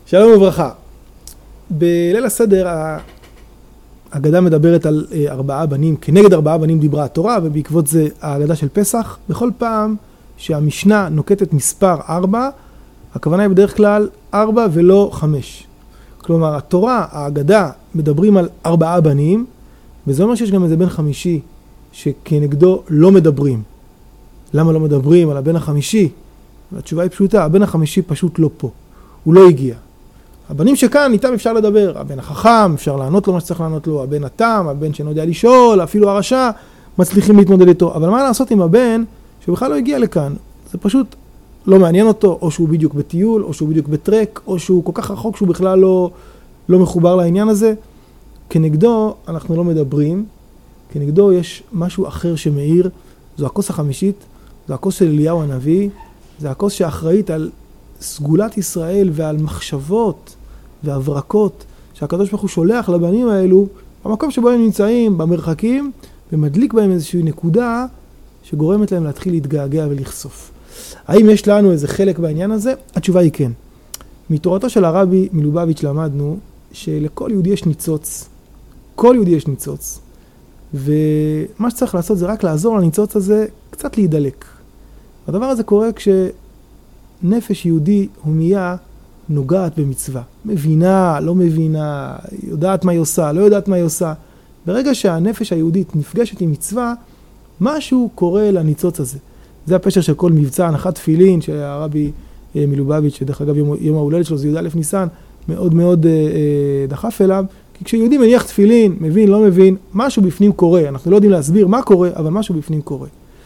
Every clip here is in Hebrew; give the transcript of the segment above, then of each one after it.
שלום וברכה. בליל הסדר ההגדה מדברת על 4 בנים, כנגד 4 בנים דיברה התורה, ובעקבות זה ההגדה של פסח. בכל פעם שהמשנה נוקטת מספר 4, הכוונה היא בדרך כלל 4 ולא 5. כלומר, התורה, ההגדה, מדברים על 4 בנים, וזה אומר שיש גם איזה בן חמישי שכנגדו לא מדברים. למה לא מדברים על הבן החמישי? התשובה היא פשוטה, הבן החמישי פשוט לא פה. הוא לא הגיע. הבנים שכאן, איתם אפשר לדבר. הבן החכם, אפשר לענות לו מה שצריך לענות לו. הבן התם, הבן שאינו יודע לשאול, אפילו הרשע, מצליחים להתמודד איתו. אבל מה לעשות עם הבן שבכלל לא הגיע לכאן? זה פשוט לא מעניין אותו, או שהוא בדיוק בטיול, או שהוא בדיוק בטרק, או שהוא כל כך רחוק שהוא בכלל לא מחובר לעניין הזה. כנגדו אנחנו לא מדברים, כנגדו יש משהו אחר שמאיר. זו הכוס החמישית, זו הכוס של אליהו הנביא, זה הכוס שאחראית על סגולת ישראל ועל מחשבות והברקות שהקדוש ברוך הוא שולח לבנים האלו במקום שבו הם נמצאים, במרחקים, ומדליק בהם איזושהי נקודה שגורמת להם להתחיל להתגעגע ולחשוף. האם יש לנו איזה חלק בעניין הזה? התשובה היא כן. מתורתו של הרבי מלובביץ' למדנו שלכל יהודי יש ניצוץ. כל יהודי יש ניצוץ. ומה שצריך לעשות זה רק לעזור לניצוץ הזה קצת להידלק. הדבר הזה קורה כשנפש יהודי הומיה נוגעת במצווה. מבינה, לא מבינה, יודעת מה היא עושה, לא יודעת מה היא עושה. ברגע שהנפש היהודית נפגשת עם מצווה, משהו קורה לניצוץ הזה. זה הפשר של כל מבצע הנחת תפילין שהרבי מלובביץ', שדרך אגב יום ההולדת שלו זה י"א ניסן, מאוד מאוד דחף אליו. כי כשיהודי מניח תפילין, מבין, לא מבין, משהו בפנים קורה. אנחנו לא יודעים להסביר מה קורה, אבל משהו בפנים קורה.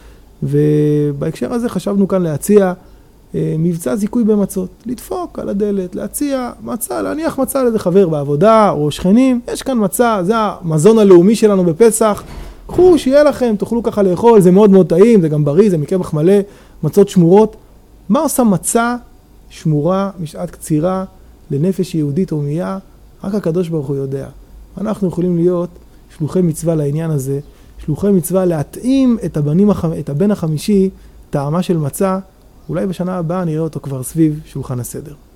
ובהקשר הזה חשבנו כאן להציע מבצע זיכוי במצות. לדפוק על הדלת, להציע מצה, להניח מצה לאיזה חבר בעבודה או שכנים. יש כאן מצה, זה המזון הלאומי שלנו בפסח. קחו, שיהיה לכם, תאכלו ככה לאכול, זה מאוד מאוד טעים, זה גם בריא, זה מקמח מלא, מצות שמורות. מה עושה מצה שמורה משעת קצירה לנפש יהודית הומיה? רק הקדוש ברוך הוא יודע. אנחנו יכולים להיות שלוחי מצווה לעניין הזה, שלוחי מצווה להתאים את הבן החמישי, טעמה של מצה, אולי בשנה הבאה נראה אותו כבר סביב שולחן הסדר.